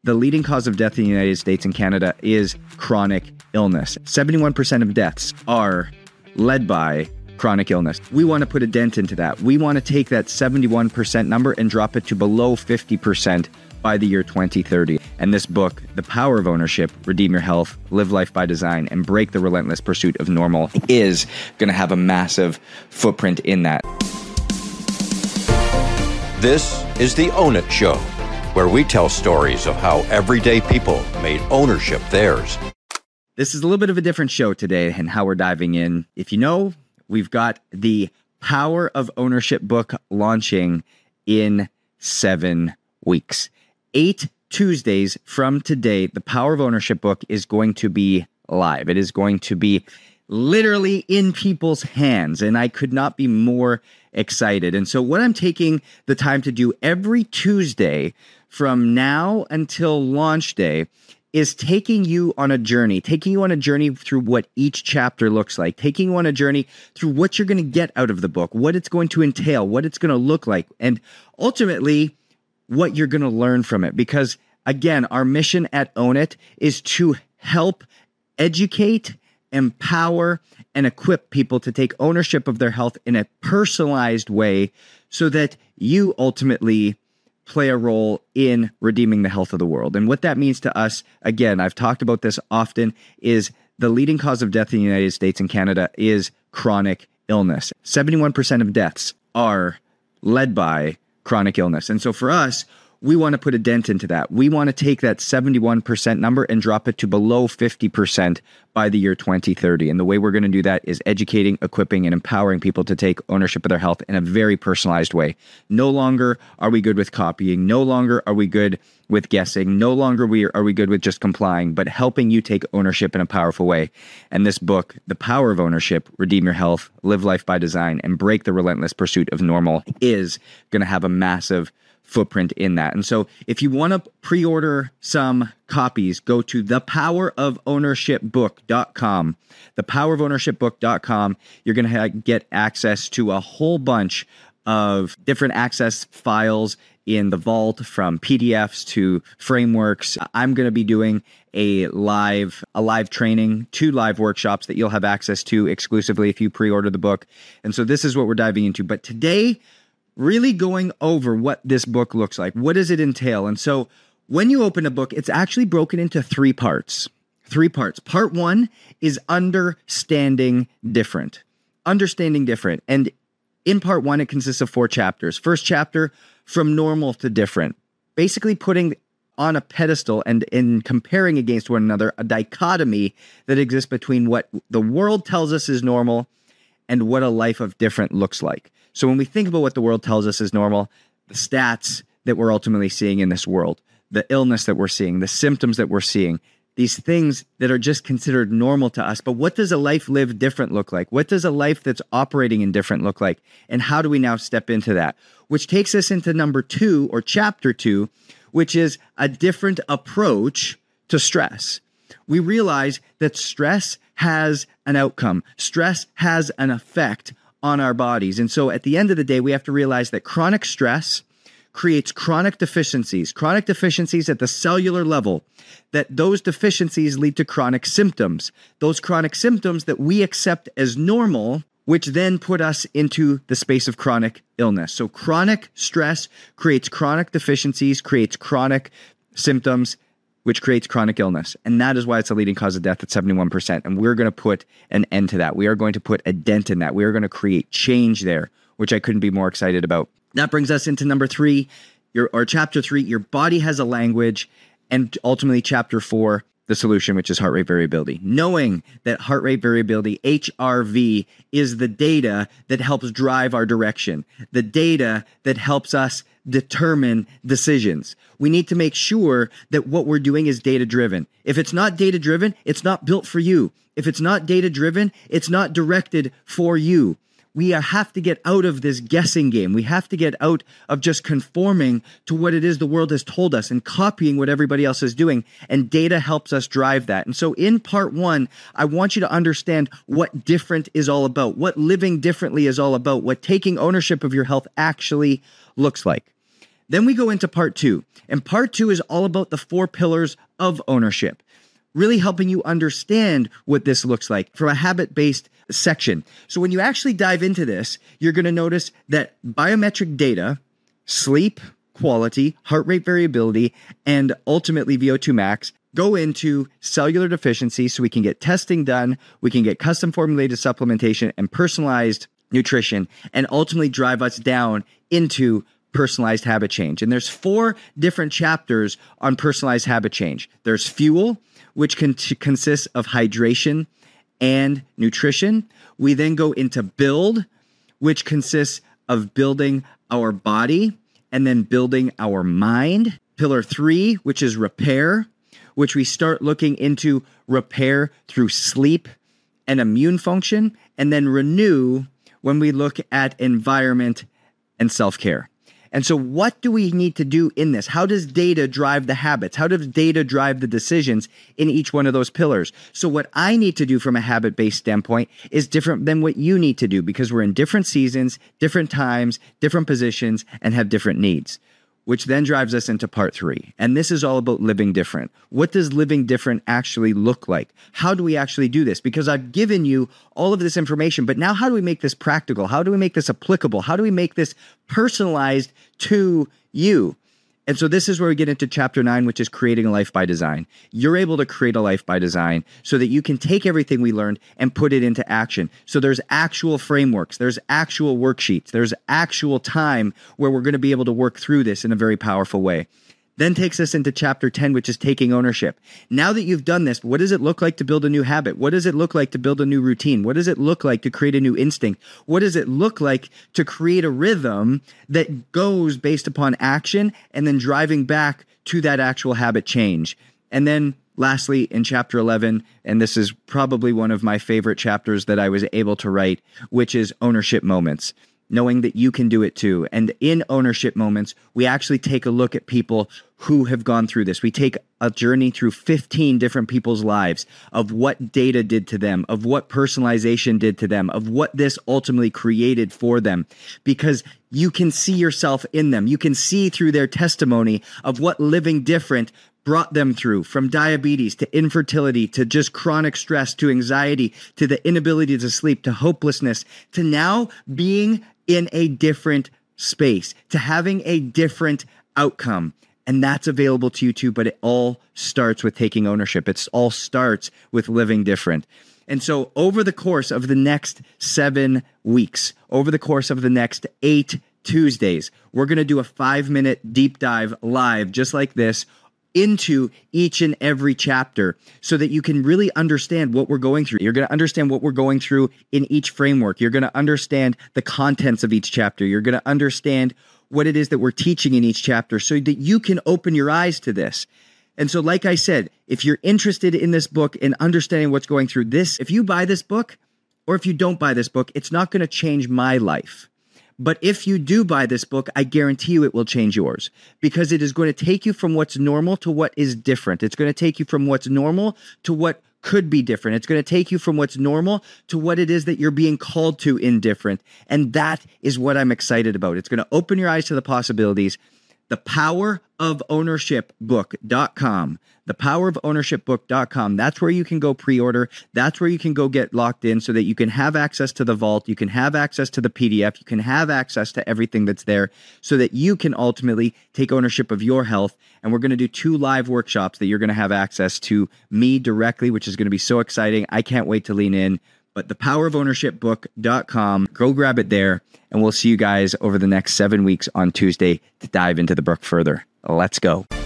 The leading cause of death in the United States and Canada is chronic illness. 71% of deaths are led by chronic illness. We want to put a dent into that. We want to take that 71% number and drop it to below 50% by the year 2030. And this book, The Power of Ownership, Redeem Your Health, Live Life by Design, and Break the Relentless Pursuit of Normal, is going to have a massive footprint in that. This is the Own It Show, where we tell stories of how everyday people made ownership theirs. This is a little bit of a different show today and how we're diving in. If you know, we've got the Power of Ownership book launching in 7 weeks. 8 Tuesdays from today, the Power of Ownership book is going to be live. It is going to be literally in people's hands, and I could not be more excited. And so what I'm taking the time to do every Tuesday from now until launch day is taking you on a journey through what each chapter looks like, taking you on a journey through what you're going to get out of the book, what it's going to entail, what it's going to look like, and ultimately what you're going to learn from it. Because again, our mission at Own It is to help educate, empower, and equip people to take ownership of their health in a personalized way so that you ultimately play a role in redeeming the health of the world. And what that means to us, again, I've talked about this often, is the leading cause of death in the United States and Canada is chronic illness. 71% of deaths are led by chronic illness. And so for us, we want to put a dent into that. We want to take that 71% number and drop it to below 50% by the year 2030. And the way we're going to do that is educating, equipping, and empowering people to take ownership of their health in a very personalized way. No longer are we good with copying. No longer are we good with guessing. No longer are we good with just complying, but helping you take ownership in a powerful way. And this book, The Power of Ownership, Redeem Your Health, Live Life by Design, and Break the Relentless Pursuit of Normal, is going to have a massive footprint in that. And so if you want to pre-order some copies, go to thepowerofownershipbook.com. Thepowerofownershipbook.com. You're going to get access to a whole bunch of different access files in the vault, from PDFs to frameworks. I'm going to be doing a live training, 2 live workshops that you'll have access to exclusively if you pre-order the book. And so this is what we're diving into. But today, really going over what this book looks like. What does it entail? And so when you open a book, it's actually broken into 3 parts. 3 parts. Part 1 is understanding different. Understanding different. And in part 1, it consists of 4 chapters. First chapter, from normal to different. Basically putting on a pedestal and in comparing against one another, a dichotomy that exists between what the world tells us is normal and what a life of different looks like. So when we think about what the world tells us is normal, the stats that we're ultimately seeing in this world, the illness that we're seeing, the symptoms that we're seeing, these things that are just considered normal to us. But what does a life lived different look like? What does a life that's operating in different look like? And how do we now step into that? Which takes us into number 2, or chapter 2, which is a different approach to stress. We realize that stress has an outcome. Stress has an effect on our bodies. And so at the end of the day, we have to realize that chronic stress creates chronic deficiencies at the cellular level, that those deficiencies lead to chronic symptoms. Those chronic symptoms that we accept as normal, which then put us into the space of chronic illness. So chronic stress creates chronic deficiencies, creates chronic symptoms, which creates chronic illness. And that is why it's a leading cause of death at 71%. And we're going to put an end to that. We are going to put a dent in that. We are going to create change there, which I couldn't be more excited about. That brings us into number 3, or chapter 3, your body has a language, and ultimately chapter 4, the solution, which is heart rate variability. Knowing that heart rate variability, HRV, is the data that helps drive our direction, the data that helps us determine decisions. We need to make sure that what we're doing is data-driven. If it's not data-driven, it's not built for you. If it's not data-driven, it's not directed for you. We have to get out of this guessing game. We have to get out of just conforming to what it is the world has told us and copying what everybody else is doing. And data helps us drive that. And so in part 1, I want you to understand what different is all about, what living differently is all about, what taking ownership of your health actually looks like. Then we go into part 2. And part 2 is all about the 4 pillars of ownership, really helping you understand what this looks like from a habit-based section. So when you actually dive into this, you're going to notice that biometric data, sleep quality, heart rate variability, and ultimately VO2 max go into cellular deficiency so we can get testing done, we can get custom formulated supplementation and personalized nutrition, and ultimately drive us down into personalized habit change. And there's 4 different chapters on personalized habit change. There's fuel, which consists of hydration and nutrition. We then go into build, which consists of building our body and then building our mind. Pillar 3, which is repair, which we start looking into repair through sleep and immune function, and then renew when we look at environment and self-care. And so what do we need to do in this? How does data drive the habits? How does data drive the decisions in each one of those pillars? So what I need to do from a habit-based standpoint is different than what you need to do, because we're in different seasons, different times, different positions, and have different needs, which then drives us into part 3. And this is all about living different. What does living different actually look like? How do we actually do this? Because I've given you all of this information, but now how do we make this practical? How do we make this applicable? How do we make this personalized to you? And so this is where we get into chapter 9, which is creating a life by design. You're able to create a life by design so that you can take everything we learned and put it into action. So there's actual frameworks, there's actual worksheets, there's actual time where we're going to be able to work through this in a very powerful way. Then takes us into chapter 10, which is taking ownership. Now that you've done this, what does it look like to build a new habit? What does it look like to build a new routine? What does it look like to create a new instinct? What does it look like to create a rhythm that goes based upon action and then driving back to that actual habit change? And then lastly, in chapter 11, and this is probably one of my favorite chapters that I was able to write, which is ownership moments. Knowing that you can do it too. And in ownership moments, we actually take a look at people who have gone through this. We take a journey through 15 different people's lives of what data did to them, of what personalization did to them, of what this ultimately created for them, because you can see yourself in them. You can see through their testimony of what living different brought them through, from diabetes to infertility to just chronic stress to anxiety to the inability to sleep to hopelessness to now being in a different space, to having a different outcome. And that's available to you too, but it all starts with taking ownership. It all starts with living different. And so over the course of the next 7 weeks, over the course of the next 8 Tuesdays, we're going to do a 5-minute deep dive live just like this into each and every chapter so that you can really understand what we're going through. You're going to understand what we're going through in each framework. You're going to understand the contents of each chapter. You're going to understand what it is that we're teaching in each chapter so that you can open your eyes to this. And so, like I said, if you're interested in this book and understanding what's going through this, if you buy this book or if you don't buy this book, it's not going to change my life. But if you do buy this book, I guarantee you it will change yours, because it is going to take you from what's normal to what is different. It's going to take you from what's normal to what could be different. It's going to take you from what's normal to what it is that you're being called to in different. And that is what I'm excited about. It's going to open your eyes to the possibilities. thepowerofownershipbook.com. thepowerofownershipbook.com. That's where you can go pre-order. That's where you can go get locked in so that you can have access to the vault. You can have access to the PDF. You can have access to everything that's there so that you can ultimately take ownership of your health. And we're going to do 2 live workshops that you're going to have access to me directly, which is going to be so exciting. I can't wait to lean in. But thepowerofownershipbook.com, go grab it there, and we'll see you guys over the next 7 weeks on Tuesday to dive into the book further. Let's go.